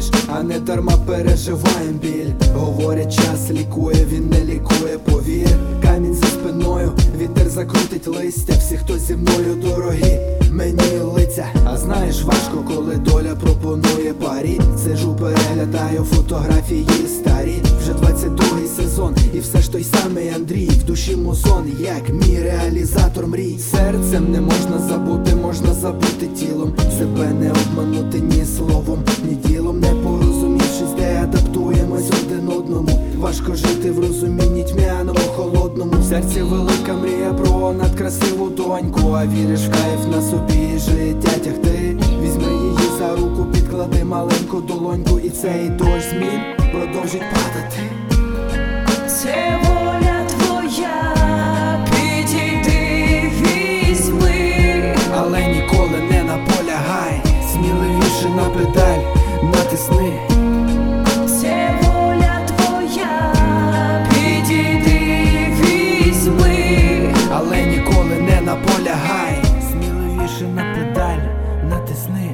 знаєш, а не дарма переживаєм біль. Говорять, час лікує, він не лікує, повір. Камінь за спиною, вітер закрутить листя. Всі, хто зі мною дорогі, мені лиця. А знаєш, важко, коли доля пропонує парі. Сижу, переглядаю фотографії старі. Вже 22-й сезон, і все ж той самий Андрій. В душі музон, як мій реалізатор мрій. Серцем не можна забути, можна забути тілом. Себе не обманути ні словом, ні ділом. Не порозумівшись, де адаптуємось один одному. Важко жити в розумінні тьмяному, холодному. В серці велика мрія про надкрасиву доньку. А віриш в кайф на собі життя тягти. Візьми її за руку, підклади маленьку долоньку, і цей дощ змін продовжить падати. Це воля твоя, підійди, візьми. Але ніколи не наполягай, сміливіше на педаль натисни. Це воля твоя, підійди, візьми. Але ніколи не наполягай, сміливіше на педаль натисни.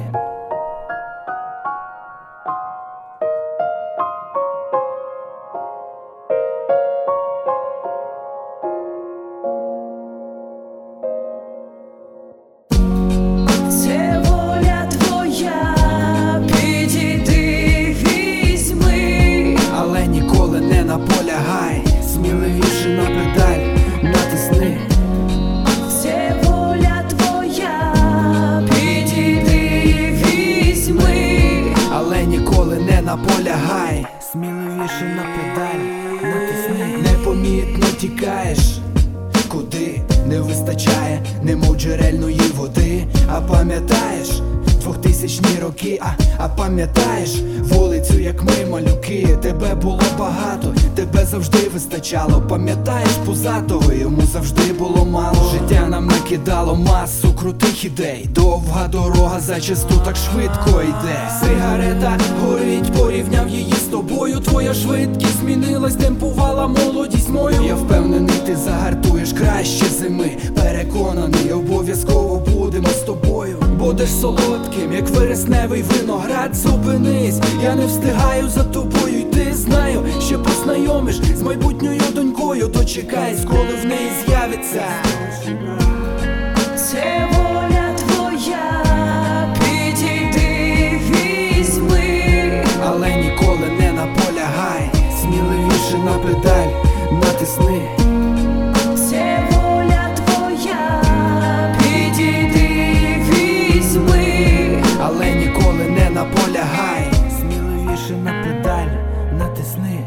Це воля твоя, підійди, візьми. Але ніколи не наполягай, сміливіше на педаль натисни. Це воля твоя, підійди, візьми. Але ніколи не наполягай, сміливіше на педаль натисни. Непомітно тікаєш, куди не вистачає, немов джерельної води. А пам'ятаєш 2000-ні роки, а пам'ятаєш вулицю, як ми малюки. Тебе було багато, тебе завжди вистачало. Пам'ятаєш Пузатого, йому завжди було мало. Життя нам накидало масу крутих ідей. Довга дорога зачасту так швидко йде. Сигарета горить, порівняв її з тобою. Твоя швидкість змінилась, темпувала молодість мою. Я впевнений, ти загартуєш краще зими. Переконаний, обов'язково будемо з тобою. Будеш солодким, як вересневий виноград. Зупинись, я не встигаю за тобою йти. Знаю, ще познайомиш з майбутньою донькою. Дочекайся, коли в неї з'явиться. Це воля твоя, підійди, візьми. Але ніколи не наполягай, сміливіше на педаль натисни. Це воля твоя, підійди, візьми. Але ніколи не наполягай, сміливіше на педаль натисни.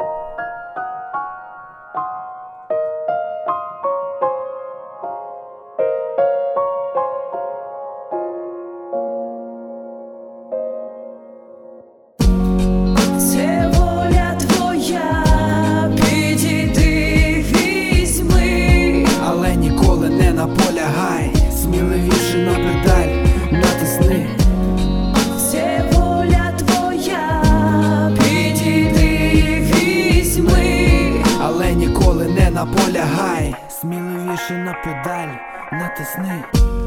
Це воля твоя, підійди, візьми. Але ніколи не наполягай, сміливіше на педаль натисни. Це воля твоя, підійди, візьми. Але ніколи не наполягай, сміливіше на педаль натисни.